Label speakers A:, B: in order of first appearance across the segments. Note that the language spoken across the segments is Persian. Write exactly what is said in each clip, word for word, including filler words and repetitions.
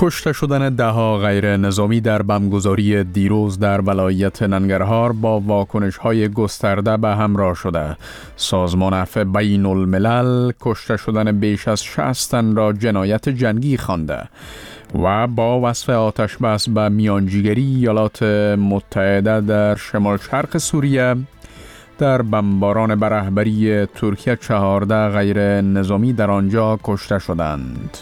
A: کشته شدن دهها غیر نظامی در بمبگذاری دیروز در ولایت ننگرهار با واکنش‌های گسترده به همراه شده. سازمان عفو بین الملل کشته شدن بیش از شصت تن را جنایت جنگی خوانده و با وصف آتش بس به میانجیگری ایالات متحده در شمال شرق سوریه در بمباران به رهبری ترکیه چهارده غیر نظامی در آنجا کشته شدند.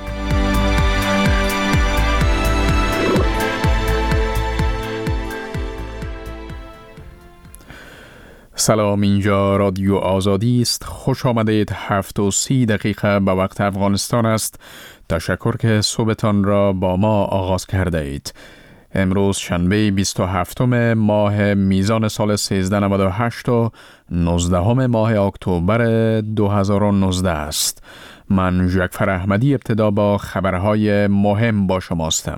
A: سلام، اینجا رادیو آزادی است. خوش آمدید. هفت و سی دقیقه به وقت افغانستان است. تشکر که صبحتان را با ما آغاز کرده اید. امروز شنبه بیست و هفتم ماه میزان سال سیزده نود و هشت و نوزدهم ماه اکتبر دو هزار و نوزده است. من جعفر احمدی ابتدا با خبرهای مهم با شماستم.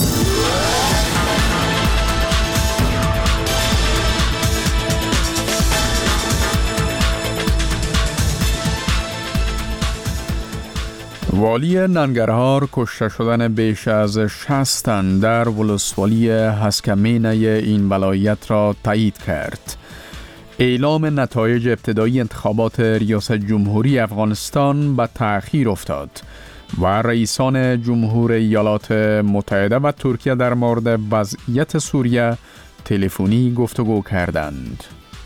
A: والی ننگرهار کشته شدن بیش از شصت تن در ولسوالی هسکمینه این ولایت را تایید کرد. اعلام نتایج ابتدایی انتخابات ریاست جمهوری افغانستان به تأخیر افتاد و رئیسان جمهور ایالات متحده و ترکیه در مورد وضعیت سوریه تلفنی گفتگو کردند.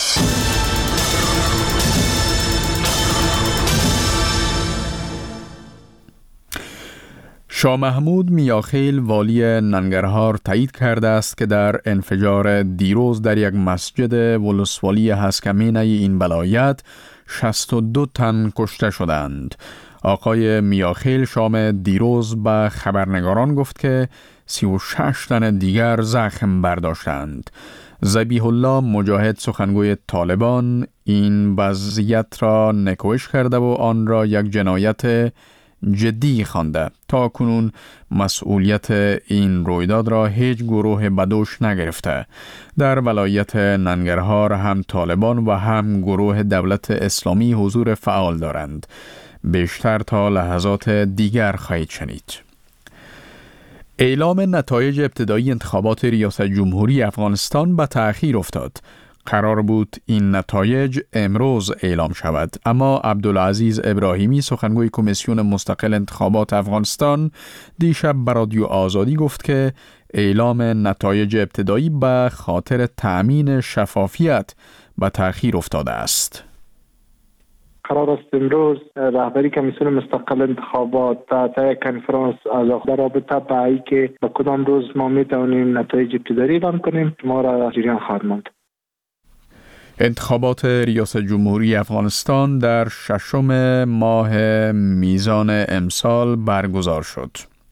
A: شاه محمود میاخیل والی ننگرهار تایید کرده است که در انفجار دیروز در یک مسجد ولسوالی هسکمینه این ولایت شصت و دو تن کشته شدند. آقای میاخیل شام دیروز به خبرنگاران گفت که سی و شش تن دیگر زخم برداشتند. ذبیح الله مجاهد سخنگوی طالبان این وضعیت را نکوهش کرده و آن را یک جنایت جدی خوانده. تا کنون مسئولیت این رویداد را هیچ گروه بدوش نگرفته. در ولایت ننگرهار هم طالبان و هم گروه دولت اسلامی حضور فعال دارند. بیشتر تا لحظات دیگر خواهید شنید. اعلام نتایج ابتدایی انتخابات ریاست جمهوری افغانستان به تأخیر افتاد. قرار بود این نتایج امروز اعلام شود، اما عبدالعزیز ابراهیمی سخنگوی کمیسیون مستقل انتخابات افغانستان دیشب به رادیو آزادی گفت که اعلام نتایج ابتدایی به خاطر تأمین شفافیت به تأخیر افتاده است.
B: قرار است امروز رهبری کمیسیون مستقل انتخابات تا کنفرانس از در رابطه به ای که به کدام روز ما می توانیم نتایج ابتدایی اعلام کنیم ما را جریان خواهد ماند.
A: انتخابات ریاست جمهوری افغانستان در ششم ماه میزان امسال برگزار شد.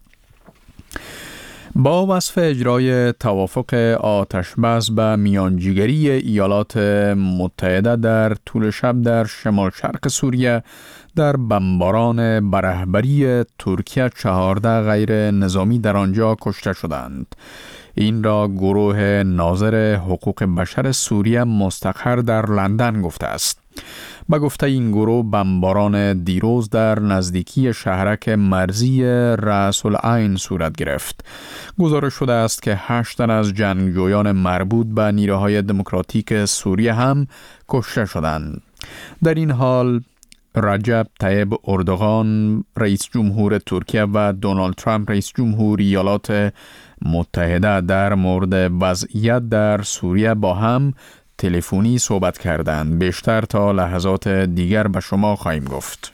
A: با وصف اجرای توافق آتشبس به میانجیگری ایالات متحده در طول شب در شمال شرق سوریه در بمباران به رهبری ترکیه چهارده غیر نظامی در آنجا کشته شدند. این را گروه ناظر حقوق بشر سوریه مستقر در لندن گفته است. به گفته این گروه بمباران دیروز در نزدیکی شهرک مرزی رأس العین صورت گرفت. گزارش شده است که هشت تن از جنگجویان مربوط به نیروهای دموکراتیک سوریه هم کشته شدند. در این حال رجب طیب اردوغان رئیس جمهور ترکیه و دونالد ترامپ رئیس جمهور ایالات متحده در مورد وضعیت در سوریه با هم تلفنی صحبت کردند. بیشتر تا لحظات دیگر به شما خواهیم گفت.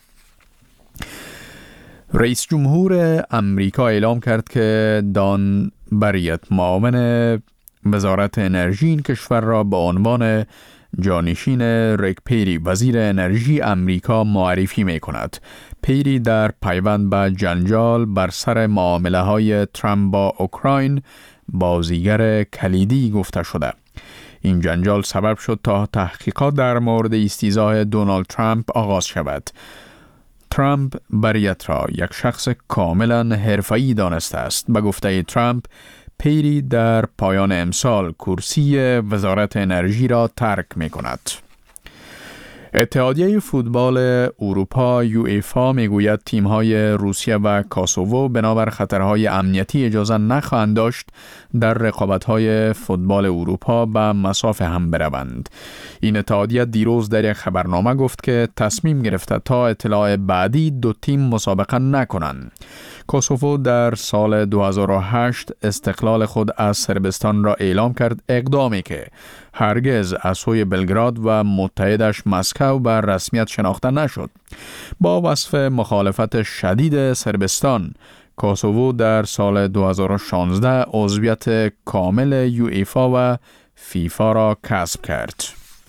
A: رئیس جمهور امریکا اعلام کرد که دان بریت معاون وزارت انرژی این کشور را به عنوان جانشین ریک پیری وزیر انرژی امریکا معرفی می کند. پیری در پیوند به جنجال بر سر معامله های ترامپ با اوکراین بازیگر کلیدی گفته شده. این جنجال سبب شد تا تحقیقات در مورد استیضاح دونالد ترامپ آغاز شود. ترامپ بریت را یک شخص کاملا حرفه‌ای دانسته است. به گفته ترامپ، پیری در پایان امسال کرسی وزارت انرژی را ترک می کند. اتحادیه فوتبال اروپا یوئفا میگوید تیم‌های روسیه و کاسوو بنابر خطرهای امنیتی اجازه نخواهند داشت در رقابت‌های فوتبال اروپا به مصاف هم بروند. این اتحادیه دیروز در یک خبرنامه گفت که تصمیم گرفته تا اطلاع بعدی دو تیم مسابقه نکنند. کاسوو در سال دو هزار و هشت استقلال خود از صربستان را اعلام کرد، اقدامی که هرگز از سوی بلگراد و متحدش مسکو بر رسمیت شناخته نشد. با وصف مخالفت شدید صربستان، کاسوو در سال دو هزار و شانزده عضویت کامل یوئفا و فیفا را کسب کرد.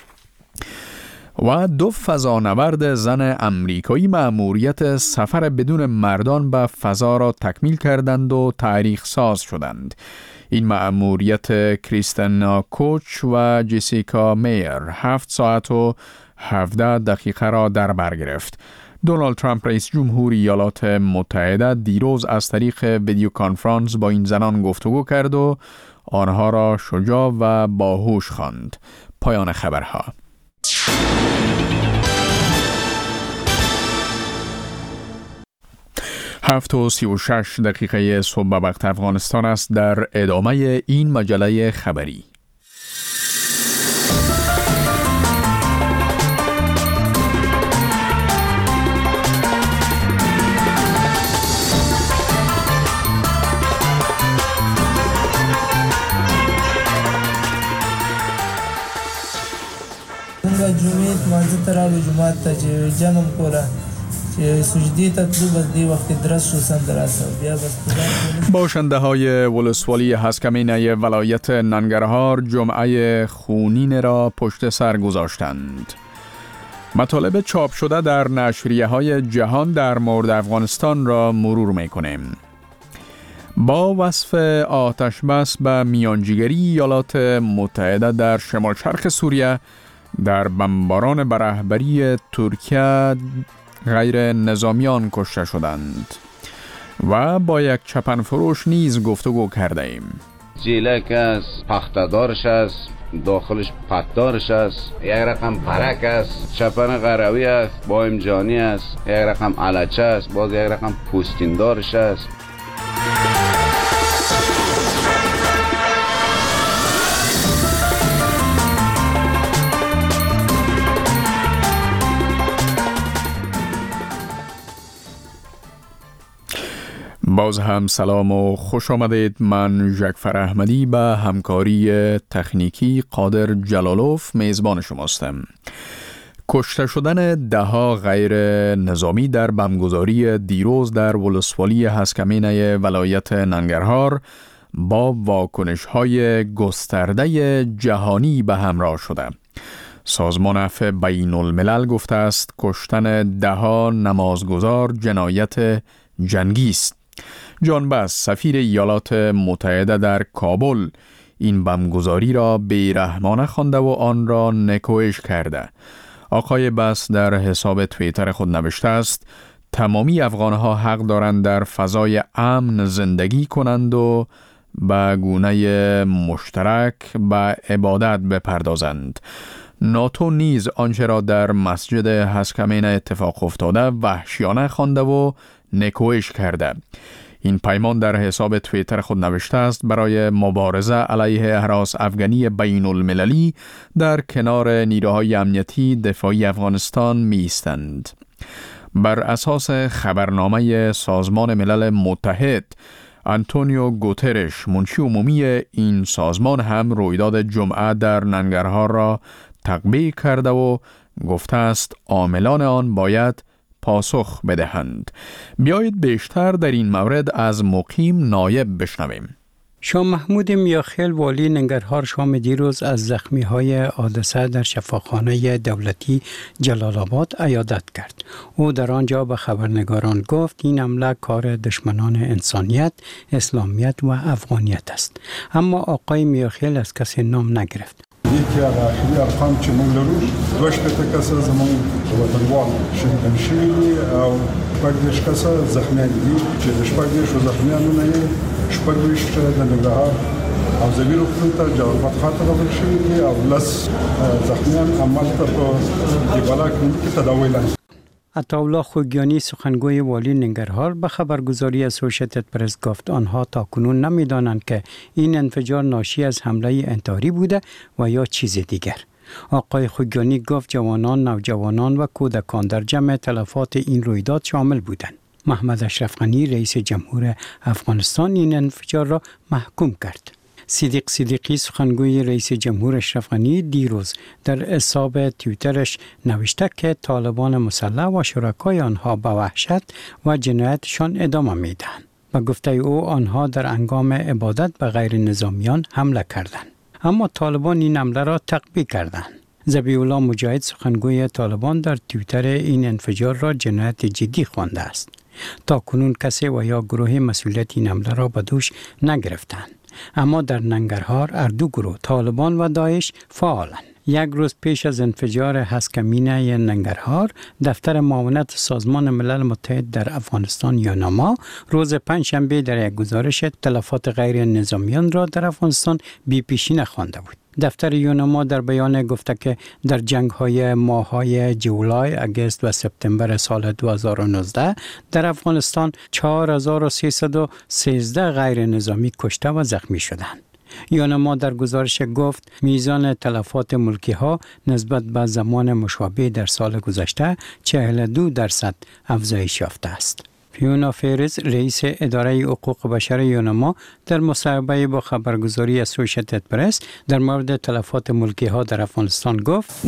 A: و دو فضانورد زن امریکایی مأموریت سفر بدون مردان به فضا را تکمیل کردند و تاریخ ساز شدند. این مأموریت کریستینا کوچ و جسیکا میر هفت ساعت و هفده دقیقه را در بر گرفت. دونالد ترامپ رئیس جمهور ایالات متحده دیروز از طریق ویدیو کانفرانس با این زنان گفتگو کرد و آنها را شجاع و باهوش خواند. پایان خبرها. هفت و سی و شش دقیقه صبح به وقت افغانستان است. در ادامه این مجله خبری
C: جمعیت منځ ته راغلو، جماعت ته چې جمع کوره چې سجدی ته تلو، بس دی وقت درست شو سندراسه بیا بس
A: باشنده های ولسوالی هسکمینه ولایت ننگرهار جمعه خونین را پشت سر گذاشتند. مطالب چاپ شده در نشریه های جهان در مورد افغانستان را مرور میکنیم. با وصف آتش بس به میانجیگری ایالات متحده در شمال شرق سوریه در بمباران به رهبری ترکیه غیر نظامیان کشته شدند و با یک چپن فروش نیز گفتگو کرده ایم.
D: جیلک است، پخته‌دارش است، داخلش پتدارش است، یک رقم برک است، چپن قروی است، با امجانی است، یک رقم علچه است، باز یک رقم پوستیندارش است.
A: باز هم سلام و خوش آمدید. من جعفر احمدی به همکاری تکنیکی قادر جلالوف میزبان شماستم. کشته شدن دهها غیر نظامی در بمبگذاری دیروز در ولسوالی هسکمینه ولایت ننگرهار با واکنش‌های گسترده جهانی به همراه شده. سازمان عفو بین الملل گفته است کشتن دهها نمازگزار جنایت جنگی است. جان بس سفیر ایالات متحده در کابل این بمبگذاری را بیرحمانه خوانده و آن را نکوهش کرده. آقای بس در حساب توییتر خود نوشته است تمامی افغانها حق دارند در فضای امن زندگی کنند و به گونه مشترک به عبادت بپردازند. ناتو نیز آنچه را در مسجد هسکمینه اتفاق افتاده وحشیانه خوانده و نکوهش کرده. این پیمان در حساب توییتر خود نوشته است برای مبارزه علیه هراس افغانی بین المللی در کنار نیروهای امنیتی دفاعی افغانستان می ایستند. بر اساس خبرنامه سازمان ملل متحد، آنتونیو گوترش منشی عمومی این سازمان هم رویداد جمعه در ننگرهار را تقبیح کرده و گفته است عاملان آن باید پاسخ بدهند. بیایید بیشتر در این مورد از مقیم نایب بشنویم.
E: شاه محمود میاخیل والی ننگرهار شام دیروز از زخمی‌های حادثه در شفاخانه دولتی جلال آباد عیادت کرد. او در آنجا به خبرنگاران گفت این حمله کار دشمنان انسانیت، اسلامیت و افغانیت است. اما آقای میاخیل از کسی نام نگرفت.
F: یکی از آخرین ارقام که من لرو دوش تا کس زمان وطنوال شهیدان شوی او شپږ کس زخمیان دي چې د شپږ شو زخمیانو نه شپږ د ننګرهار او زوی روغتون ته جوابات خاطر راغلی شوي دي او لس زخمیان عملته په دیبالا کلینیک تداوی لاندې.
E: عطاالله خوگیانی سخنگوی والی ننگرهار به خبرگزاری اسوشیتد پرس گفت آنها تاکنون نمیدانند که این انفجار ناشی از حمله انتحاری بوده و یا چیز دیگر. آقای خوگیانی گفت جوانان، نوجوانان و کودکان در جمع تلفات این رویداد شامل بودند. محمد اشرف غنی رئیس جمهور افغانستان این انفجار را محکوم کرد. صدیق صدیقی سخنگوی رئیس جمهور اشرف غنی دیروز در حساب توییترش نوشته که طالبان مسلح و شرکای آنها به وحشت و جنایتشان ادامه میدهند. به گفته او آنها در هنگام عبادت به غیر نظامیان حمله کردند. اما طالبان این حمله را تقبیح کردند. ذبیح الله مجاهد سخنگوی طالبان در توییتر این انفجار را جنایت جدی خوانده است. تا کنون کسی و یا گروه مسئولیت این حمله را به دوش نگرفتند. اما در ننگرهار اردو گروه طالبان و داعش فعالند. یک روز پیش از انفجار هسکمینه ننگرهار، دفتر معاونت سازمان ملل متحد در افغانستان یوناما روز پنجشنبه در یک گزارش تلفات غیر نظامیان را در افغانستان بی پیشینه خوانده بود. دفتر یوناما در بیان گفته که در جنگ های ماه های جولای، اگست و سپتامبر سال دو هزار و نوزده در افغانستان چهار هزار و سیصد و سیزده غیر نظامی کشته و زخمی شدند. یوناما در گزارش گفت میزان تلفات ملکی ها نسبت به زمان مشابه در سال گذشته چهل و دو درصد افزایش یافته است. فیونا فیرز رئیس اداره حقوق بشر یوناما در مصاحبه با خبرگزاری اسوشیتد پرس در مورد تلفات ملکی ها در افغانستان گفت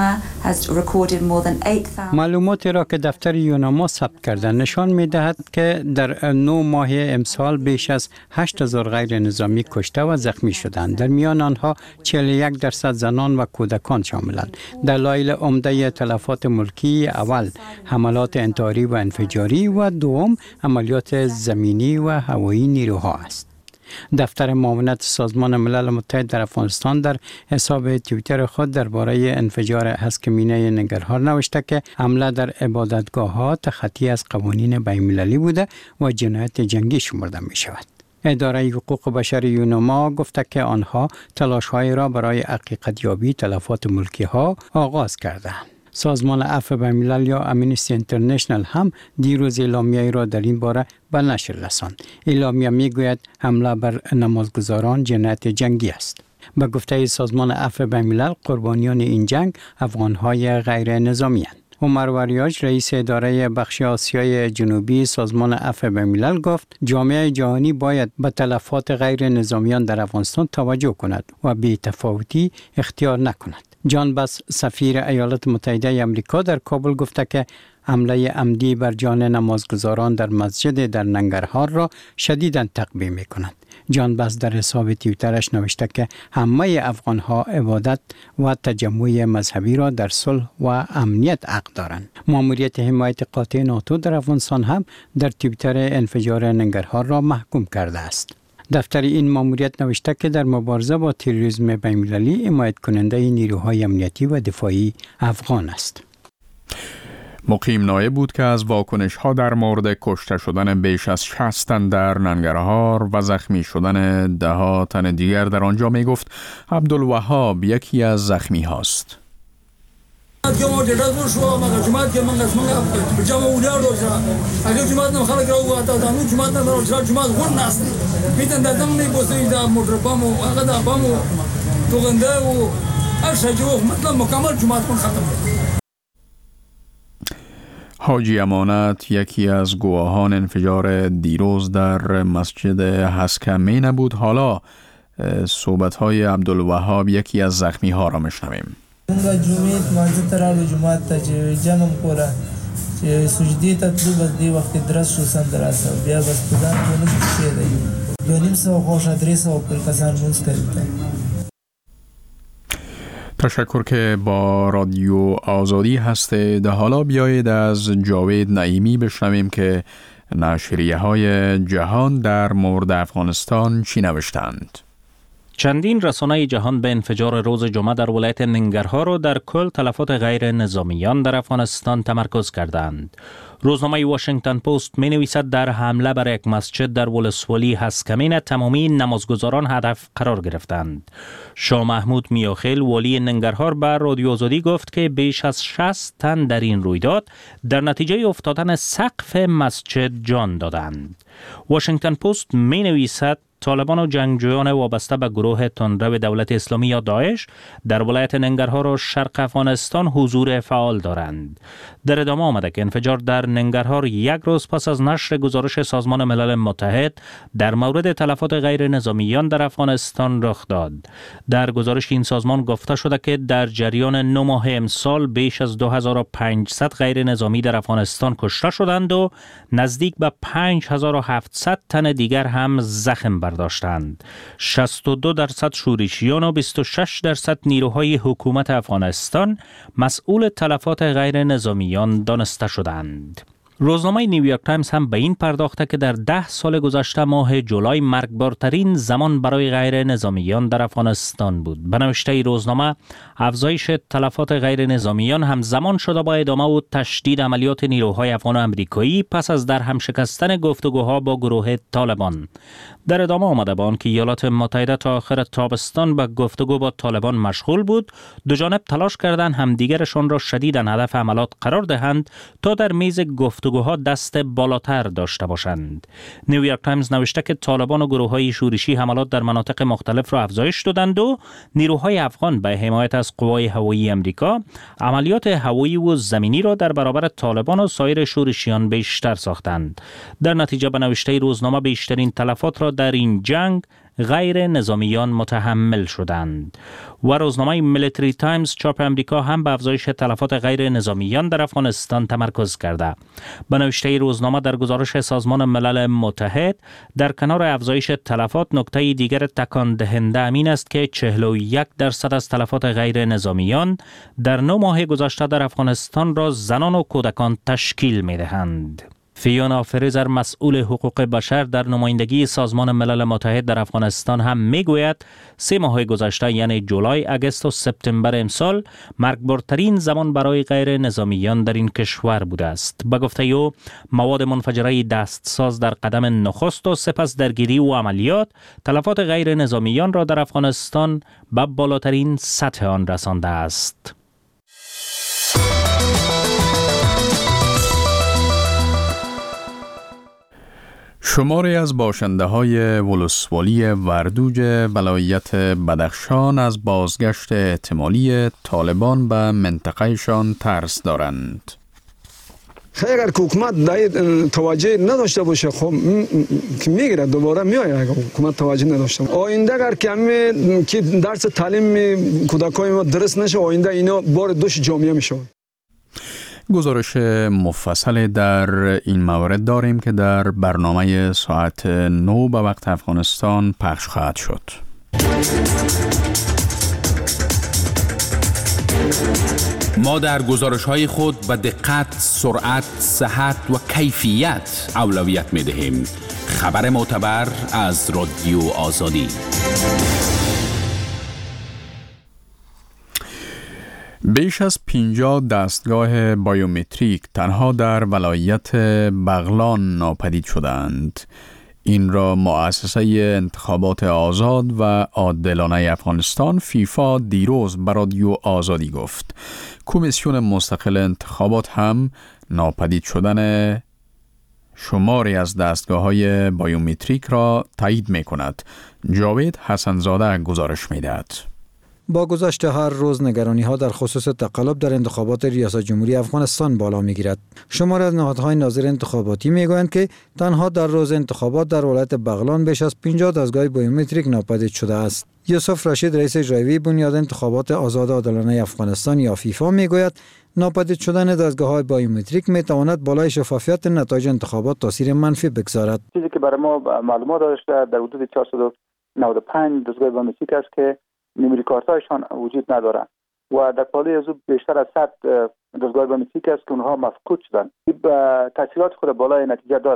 E: معلوماتی را که دفتر یوناما ثبت کرده نشان می دهد که در نه ماه امسال بیش از هشت هزار غیر نظامی کشته و زخمی شدند. در میان آنها چهل و یک درصد زنان و کودکان شاملند. دلایل عمده تلفات ملکی اول حملات انتحاری و انفجاری و دوم عملیات زمینی و هوایی نیروها است. دفتر معاونت سازمان ملل متحد در افغانستان در حساب توییتر خود درباره انفجار هسکمینه ننگرهار نوشته که حمله در عبادتگاه‌ها تخطی از قوانین بین‌المللی بوده و جنایت جنگی شمرده می شود. اداره حقوق بشر یوناما گفته که آنها تلاش‌های را برای حقیقت یابی تلفات ملکی ها آغاز کردند. سازمان عفو بین‌الملل یا امنیستی اینترنشنال هم دیروز اعلامیه‌ای را در این باره به نشر رساند. اعلامیه میگوید حمله بر نمازگزاران جنایت جنگی است. به گفته سازمان عفو بین‌الملل قربانیان این جنگ افغان‌های غیر نظامی اند. عمر وریاج رئیس اداره بخش آسیای جنوبی سازمان عفو بین‌الملل گفت جامعه جهانی باید به تلفات غیر نظامیان در افغانستان توجه کند و بی‌تفاوتی اختیار نکند. جان بس سفیر ایالات متحده آمریکا در کابل گفته که حمله عمدی بر جان نمازگزاران در مسجد در ننگرهار را شدیداً تقبیح می‌کند. جان بس در حساب توییترش نوشته که همه افغان‌ها عبادت و تجمع مذهبی را در صلح و امنیت حق دارند. ماموریت حمایت قاطع ناتو در افغانستان هم در توییتر انفجار ننگرهار را محکوم کرده است. دفتر این ماموریت نوشته که در مبارزه با تروریسم بین‌المللی حمایت کننده نیروهای امنیتی و دفاعی افغان است.
A: مقیم نایب بود که از واکنش ها در مورد کشته شدن بیش از شصت تن در ننگرهار و زخمی شدن ده ها تن دیگر در آنجا می گفت عبدالوهاب یکی از زخمی هاست. حاجی امانت یکی از گواهان انفجار دیروز در مسجد هسکمینه بود. حالا صحبت‌های عبدالوهاب یکی از زخمی ها را میشنویم.
C: موږ جمعیت مانځه ته راغلو جومات ته چې جمع کوله چې سجدې ته تلو بس دې وخت کې درز شو سمدلاسه بیا بس په ځان کې لږ څه دی دوه نیم سوه خواوشا درې سوه پورې کسان لمونځ کوي.
A: تشکر که با رادیو آزادی هستید. حالا بیایید از جاوید نعیمی بشنویم که نشریه های جهان در مورد افغانستان چی نوشتند.
G: چندین رسانه جهان به انفجار روز جمعه در ولایت ننگرهار و در کل تلفات غیر نظامیان در افغانستان تمرکز کردند. روزنامه واشنگتن پست می نویسد در حمله بر یک مسجد در ولسوالی هسکمین تمامی نمازگزاران هدف قرار گرفتند. شاه محمود میاخیل والی ننگرهار بر رادیو آزادی گفت که بیش از شصت تن در این رویداد در نتیجه افتادن سقف مسجد جان دادند. واشنگتن پست می نویسد طالبان و جنگجویان وابسته به گروه تندرو دولت اسلامی یا داعش در ولایت ننگرهار و شرق افغانستان حضور فعال دارند. در ادامه آمده که انفجار در ننگرهار یک روز پس از نشر گزارش سازمان ملل متحد در مورد تلفات غیر نظامیان در افغانستان رخ داد. در گزارش این سازمان گفته شده که در جریان نه ماه امسال بیش از دو هزار و پانصد غیر نظامی در افغانستان کشته شدند و نزدیک به پنج هزار و هفتصد تن دیگر هم زخم برداشتند. شصت و دو درصد شورشیان و بیست و شش درصد نیروهای حکومت افغانستان مسئول تلفات غیر نظامیان دانسته شدند. روزنامه نیویورک تایمز هم به این پرداخته که در ده سال گذشته ماه جولای مرگبارترین زمان برای غیر نظامیان در افغانستان بود. به نوشته روزنامه افزایش تلفات غیر نظامیان همزمان شده با ادامه و تشدید عملیات نیروهای افغان و امریکایی پس از در هم شکستن گفتگوها با گروه طالبان. در ادامه آمده با آنکه ایالات متحده تا آخر تابستان به گفتگو با طالبان مشغول بود، دو جانب تلاش کردند همدیگرشان را شدیداً هدف حملات قرار دهند تا در میز گفتگوها دست بالاتر داشته باشند. نیویورک تایمز نوشته که طالبان و گروه‌های شورشی حملات در مناطق مختلف را افزایش دادند و نیروهای افغان به حمایت از قوای هوایی امریکا عملیات هوایی و زمینی را در برابر طالبان و سایر شورشیان بیشتر ساختند. در نتیجه به نوشته روزنامه بیشترین تلفات را در این جنگ غیر نظامیان متحمل شدند. و روزنامه میلیتری تایمز چاپ امریکا هم به افزایش تلفات غیر نظامیان در افغانستان تمرکز کرده. به نوشته روزنامه در گزارش سازمان ملل متحد در کنار افزایش تلفات نکته دیگر تکان دهنده امین است که چهل و یک درصد از تلفات غیر نظامیان در نه ماه گذشته در افغانستان را زنان و کودکان تشکیل می دهند. فیونا فریزر مسئول حقوق بشر در نمایندگی سازمان ملل متحد در افغانستان هم میگوید سه ماه گذشته یعنی جولای، اگست و سپتامبر امسال مرگبارترین زمان برای غیر نظامیان در این کشور بوده است. به گفته او مواد منفجره دستساز در قدم نخست و سپس درگیری و عملیات تلفات غیر نظامیان را در افغانستان به بالاترین سطح آن رسانده است.
A: شماری از باشنده های ولسوالی وردوج ولایت بدخشان از بازگشت احتمالی طالبان به منطقهشان ترس دارند.
H: اگر حکومت توجه نداشته باشه خب میگیره دوباره میآید. اگر حکومت توجه نداشته باشه آینده اگر کمی که درس تعلیم کودکای ما درست نشه آینده اینا بار دوش جامعه میشه.
A: گزارش مفصل در این مورد داریم که در برنامه ساعت نو به وقت افغانستان پخش خواهد شد.
I: ما در گزارش‌های خود به دقت، سرعت، صحت و کیفیت اولویت می‌دهیم. خبر معتبر از رادیو آزادی.
A: بیش از پنجاه دستگاه بایومتریک تنها در ولایت بغلان ناپدید شدند. این را مؤسسه انتخابات آزاد و عادلانه افغانستان فیفا دیروز به رادیو آزادی گفت. کمیسیون مستقل انتخابات هم ناپدید شدن شماری از دستگاه‌های بایومتریک را تایید می‌کند. جاوید حسنزاده گزارش می‌دهد.
J: با گذشت هر روز نگرانی ها در خصوص تقلب در انتخابات ریاست جمهوری افغانستان بالا می گیرد. شماری از نهادهای ناظر انتخاباتی می گویند که تنها در روز انتخابات در ولایت بغلان بیش از پنجاه دستگاه بایومتریک ناپدید شده است. یوسف رشید رئیس اجرایی بنیاد انتخابات آزاد و عادلانه افغانستان یا فیفا می گوید ناپدید شدن دستگاه‌های بایومتریک می تواند بالای شفافیت نتایج انتخابات تاثیر منفی بگذارد.
K: چیزی که برای ما معلومات داشته در حدود چهارصد و نود و پنج دستگاه بایومتریک است که نمره کارتایشان وجود ندارد و در پالی از بیشتر از صد دستگاه بایومتریک است که اونها مفقود شدند. این تاثیرات خود بالای نتیجه دارد.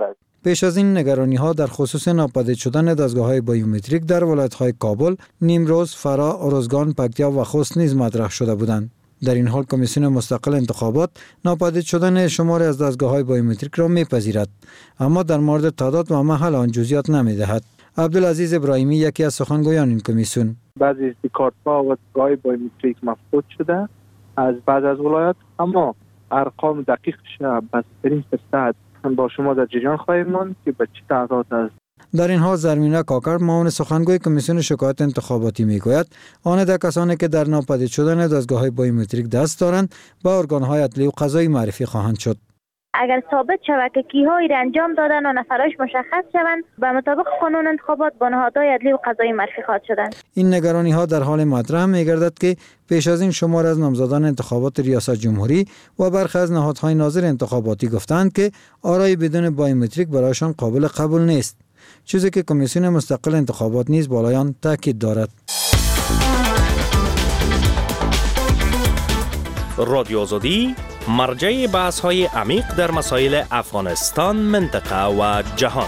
J: پیش از این نگرانی ها در خصوص ناپدید شدن دستگاه های بایومتریک در ولایت های کابل، نیمروز، فرا، ارزگان، پکتیا و خوست نیز مطرح شده بودند. در این حال کمیسیون مستقل انتخابات ناپدید شدن شماری از دستگاه های بایومتریک را میپذیرد، اما در مورد تعداد و محل آن جزئیات نمیدهد. عبدالعزیز ابراهیمی یکی از سخنگویان این کمیسیون:
B: بعضی از کارت‌ها و دستگاه بایومتریک مفقود شده از بعض از ولایات، اما ارقام دقیقش بسترین فرصت با شما در جریان خواهیم ماند که به چه تعداد است.
J: در این حال زرمینه کاکر معاون سخنگوی کمیسیون شکایت انتخاباتی میگوید آن ده کسانی که در ناپدید شدن دستگاه‌های بایومتریک دست دارند به ارگان‌های عدلی و قضایی معرفی خواهند شد.
L: اگر ثابت شود که کی‌هایی را انجام دادن و نفرش مشخص شوند، به مطابق قانون انتخابات با نهادهای عدلی و قضایی معرفی خواهد شدند.
J: این نگرانی ها در حال مطرح می‌گردد که پیش از این شمار از نامزدان انتخابات ریاست جمهوری و برخی از نهادهای ناظر انتخاباتی گفتند که آرای بدون بایومتریک برایشان قابل قبول نیست، چیزی که کمیسیون مستقل انتخابات نیز بالای آن تاکید دارد.
M: رادیو آزادی مرجع بحث های عمیق در مسائل افغانستان، منطقه و جهان.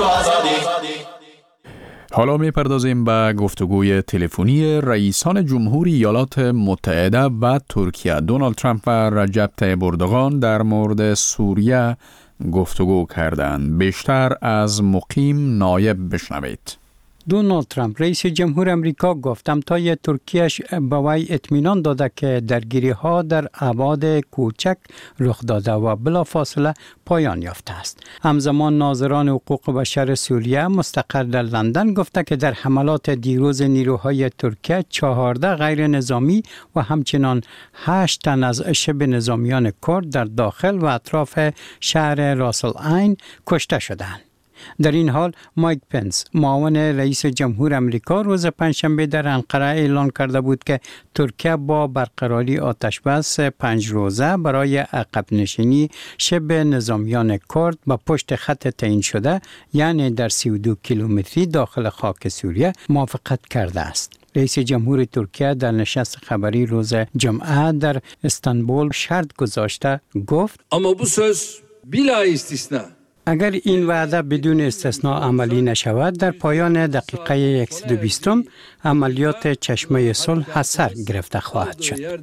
A: حالا میپردازیم به گفتگوی تلفنی رئیسان جمهوری ایالات متحده و ترکیه دونالد ترامپ و رجب طیب اردوغان در مورد سوریه گفتگو کردند. بیشتر از مقیم نایب بشنوید.
E: دونالد ترامپ رئیس جمهور امریکا گفتم تا ترکیهش به وی اطمینان داده که درگیری ها در ابعاد کوچک رخ داده و بلافاصله پایان یافته است. همزمان ناظران حقوق بشر سوریه مستقر در لندن گفته که در حملات دیروز نیروهای ترکیه چهارده غیر نظامی و همچنان هشت تن از شبه نظامیان کرد در داخل و اطراف شهر راس العین کشته شدند. در این حال مایک پنس معاون رئیس جمهور امریکا روز پنجشنبه در انقره اعلان کرده بود که ترکیه با برقراری آتش بس پنج روزه برای عقب نشینی شبه نظامیان کرد با پشت خط تعیین شده، یعنی در سی و دو کیلومتری داخل خاک سوریه موافقت کرده است. رئیس جمهور ترکیه در نشست خبری روز جمعه در استانبول شرط گذاشته گفت:
N: اما bu söz bila istisna
E: اگر این وعده بدون استثناء عملی نشود، در پایان دقیقه صد و بیست عملیات چشمه صلح سر گرفته خواهد شد.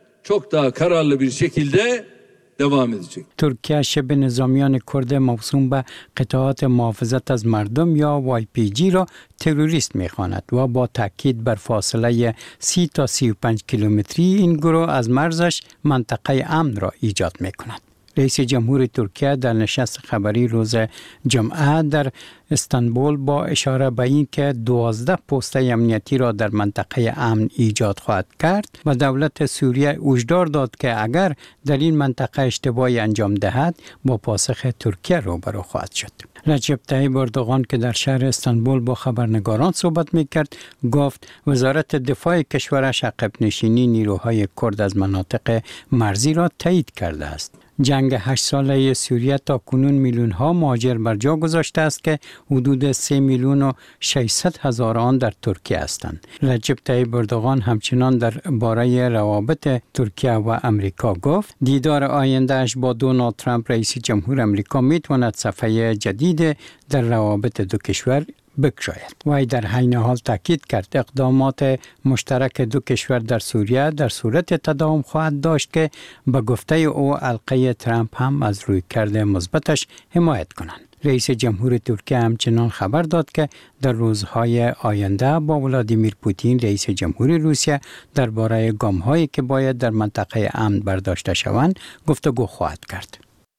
E: ترکیه شبه نظامیان کرد موسوم به قطاعات محافظت از مردم یا وای پی جی را تروریست می‌خواند و با تاکید بر فاصله سی تا سی و پنج کیلومتری این گروه از مرزش منطقه امن را ایجاد می‌کند. رئیس جمهور ترکیه در نشست خبری روز جمعه در استانبول با اشاره به این که دوازده پست امنیتی را در منطقه امن ایجاد خواهد کرد و دولت سوریه هشدار داد که اگر در این منطقه اشتباهی انجام دهد با پاسخ ترکیه روبرو خواهد شد. رجب طیب اردوغان که در شهر استانبول با خبرنگاران صحبت میکرد گفت وزارت دفاع کشورش عقب نشینی نیروهای کرد از مناطق مرزی را تایید کرده است. جنگ هشت ساله سوریه تا کنون میلیون ها مهاجر بر جا گذاشته است که حدود سه میلیون و ششصد هزار آن در ترکیه هستند. رجب طیب اردوغان همچنان در باره روابط ترکیه و امریکا گفت دیدار آیندهش با دونالد ترامپ رئیس جمهور امریکا میتواند صفحه جدید در روابط دو کشور بگشاید. وی در عین حال تاکید کرد اقدامات مشترک دو کشور در سوریه در صورت تداوم خواهد داشت که به گفته او حلقه ترامپ هم از رویکرد مثبتش حمایت کنند. رئیس جمهور ترکیه همچنان خبر داد که در روزهای آینده با ولادیمیر پوتین رئیس جمهور روسیه درباره گام‌هایی که باید در منطقه امن برداشته شوند گفتگو خواهد کرد.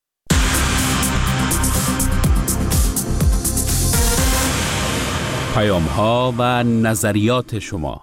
I: پیام ها و نظریات شما.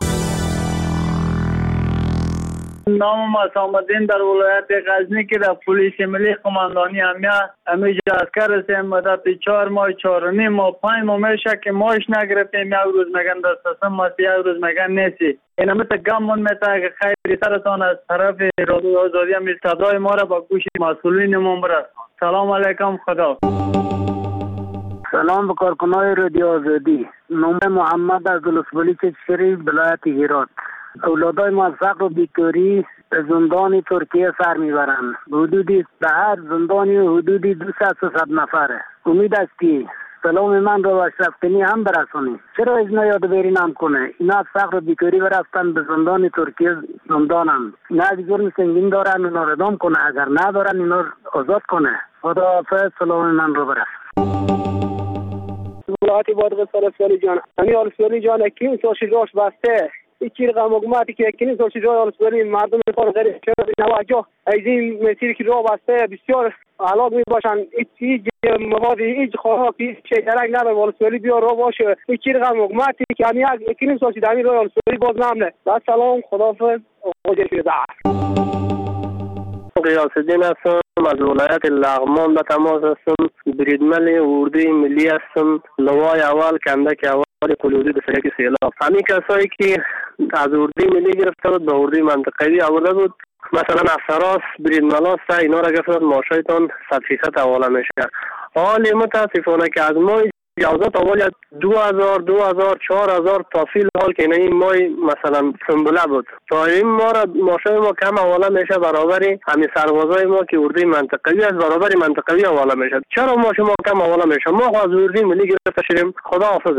O: نام حسام الدین در ولایت غزنی که در پلیس ملی قماندانی امنیت امی جاسکر هستیم. مدت چهار ماه چهار و نیم ماه پنج ماه میشه که ماش نگرفتیم. یک روز میگن دست هستم ماست، یک روز میگن نیستی. این همه تا گمون میتا که خیلی سرتان از طرف رادیو آزادی هم صدای ما را با گوش مسئولینمون برسان. سلام علیکم، خدا.
P: سلام به کارکنای رادیو آزادی. نام محمد از دولسبالی چشری ولایت هرات. اولادای ما از فقر و بیکاری به زندان ترکیه سر میبرند. حدودی به هر زندانی حدودی دویست تا سیصد نفره. امید است که سلام من را اشرف غنی هم برسانید. چرا اینا یادآوری نمیکنه؟ اینا از فقر و بیکاری برفتن به زندان ترکیه زندانند. اینا از جرم سنگین دارن، اینا را اعدام کنه، اگر ندارن اینا رها کنه. خداحافظ، سلام من را برسان.
Q: ولایت بادغیس سالی جان، امی آلسوری جان اکیم سوشی جوش بسته. ایچی رقم حکومتی که اکیم سوشی جوش آلسوری مردم کار غریب شد نواجه از این مسیری که رو بسته بسیار علاق می باشن. ایچی مواد ایچ خواه که چه درک نداره آلسوری بیا رو باشه. ایچی رقم حکومتی که امی اکیم سوشی دمی رو آلسوری باز نمونه. با سلام، خداحافظ، خدا شکر.
R: غیاث الدین هستم، از ولایت لغمان به تماس هستم. بریدمن اردوی ملی هستم. لوای اول کندک اول کلودی به سرک سیلاب. همین کسایی که از اردوی ملی گرفته بود به اردوی منطقوی آورده بود، مثلا افسراس بریدمناس اینا را گرفته ماشایتان صد فیصد حواله میشه. حال متاسفانه که از ما جوازات اول دو هزار دو هزار چهار هزار تا فیل حال که این مای مثلا سنبله بود تا این ما را ماشای ما کم حواله میشه برابری همین سربازای ما که اردوی منطقوی از برابری منطقوی حواله میشه. چرا ما شما کم حواله میشه؟ ما از اردوی ملی گرفته شدیم. خدا حافظ.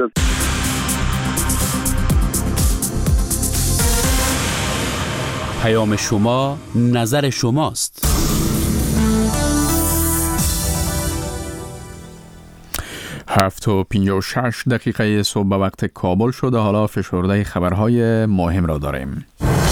I: پیام شما نظر شماست.
A: هفت و پنجاه و شش دقیقه صبح به وقت کابل شده. حالا فشرده خبرهای مهم را داریم.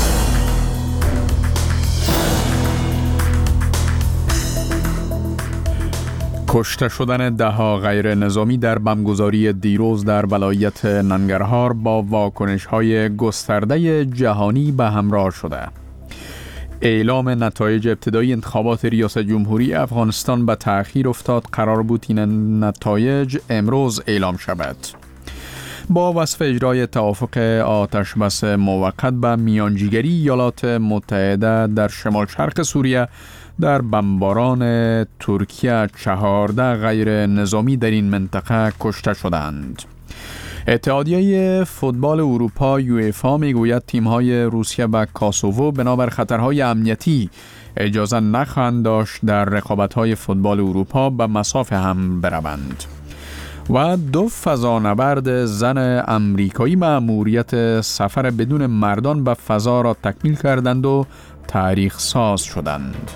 A: کشته شدن ده ها غیر نظامی در بمبگذاری دیروز در ولایت ننگرهار با واکنش‌های گسترده جهانی به همراه شده. اعلام نتایج ابتدایی انتخابات ریاست جمهوری افغانستان به تأخیر افتاد. قرار بود این نتایج امروز اعلام شود. با وصف اجرای توافق آتش بس موقت به میانجیگری ایالات متحده در شمال شرق سوریه در بمباران ترکیه چهارده غیر نظامی در این منطقه کشته شدند. اتحادیه فوتبال اروپا یوئفا میگوید تیم‌های روسیه و کاسوو بنابر خطرهای امنیتی اجازه نخواهند داشت در رقابت‌های فوتبال اروپا به مصاف هم بروند. و دو فضانورد زن امریکایی مأموریت سفر بدون مردان به فضا را تکمیل کردند و تاریخ ساز شدند.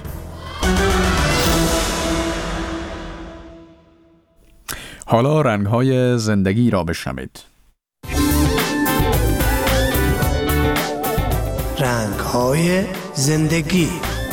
A: حالا رنگ‌های زندگی را بشنوید.
S: رنگ‌های زندگی.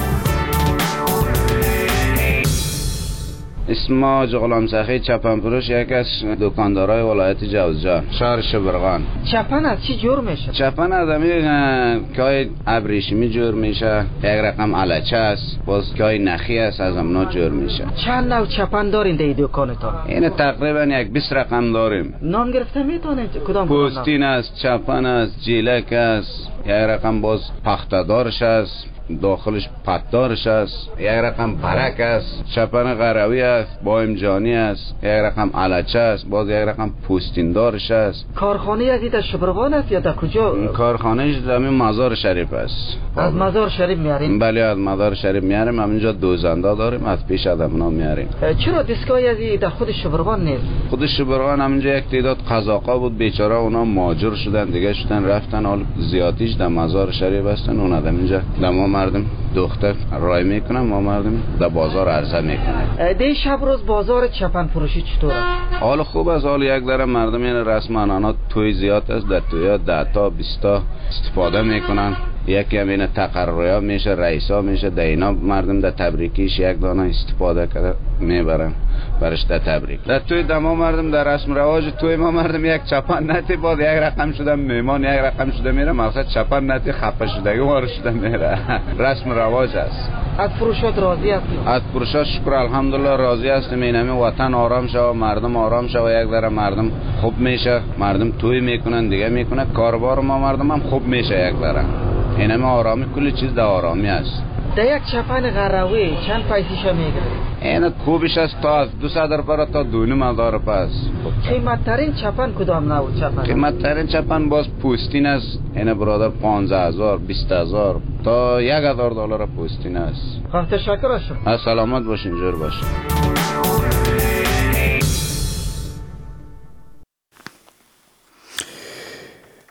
D: اسم حاج غلام سخی چپنفروش، یکی از دکاندارای ولایت جوزجان شهر شبرغان.
T: چپن از چی جور میشه؟
D: چپن از همین کای ابریشمی جور میشه، یک رقم علچه است، باز کای نخی است از همنا جور میشه.
T: چند نوع چپن دارین در دکانتان؟
D: این تقریبا یک بیست رقم داریم.
T: نام گرفته میتونید کدام؟
D: پوستین است، چپن است، جیلک است، یک رقم باز پخته‌دارش است، داخلش پتدارش است، یک رقم برک است، چپن قروی است، با امجانی است، یک رقم علچه است، باز یک رقم پوستیندارش است.
T: کارخانه از این شبرغان است یا در کجا؟
D: کارخانهش در مزار شریف است.
T: از مزار شریف میاریم؟
D: بله از مزار شریف میاریم. همینجا دوزنده داریم، از پیش ادمنا میاریم.
T: چرا دستگاهی از این در خود شبرغان نیست؟
D: خود شبرغان همینجا یک تعداد قزاقا بود، بیچاره اونا ماجر شدن دیگه شدن رفتن، حال زیادیش در مزار شریف هستن. اونا همینجا ما مردم دختر رای میکنن، ما مردم در بازار عرضه میکنن.
T: دی شب روز بازار چپن فروشی چطور است؟
D: حال خوب است. حال یک داره مردم این رسم آنها توی زیاد است، در توی ده تا بیست تا استفاده میکنن. یکی هم این تقرریا میشه، رئیسا میشه، در اینا مردم در تبریکیش یک دانه استفاده کرده میبرن برش در تبریک. در توی دما مردم در رسم رواج توی ما مردم یک چپن نتی باز یک رقم شده میمان، یک رقم شده میره، مقصد چپن نتی خفه شدگی وارد شده میره. رسم رواج است.
T: از فروشات راضی هستید؟
D: از فروشات شکر الحمدلله راضی هستیم. اینمی وطن آرام شو، مردم آرام شو، یک ذره مردم خوب میشه، مردم توی میکنن دیگه میکنه، کاربار ما مردم هم خوب میشه یک ذره. اینمی آرامی، کلی چیز در آرامی است.
T: در یک چپن قروی چند پیسیش میگیره؟
D: این خوبش است تا از دو صد روپه تا دو نیم هزار روپه است.
T: قیمت ترین چپن کدام نوع چپن؟
D: قیمت ترین چپن باز پوستین است. این برادر پانزده هزار، بیست هزار تا یک هزار دلار پوستین است.
T: خیلی تشکر شما.
D: سلامت باشین، جور باشین.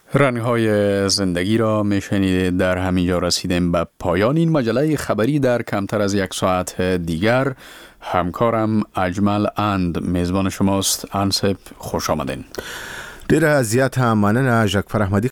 A: رنگ‌های زندگی را میشنید. در همینجا رسیدیم به پایان این مجله خبری. در کمتر از یک ساعت دیگر همکارم اجمل اند میزبان شماست. انسپ خوش آمدین.
U: ډیره زیات مننه ژکفر احمدی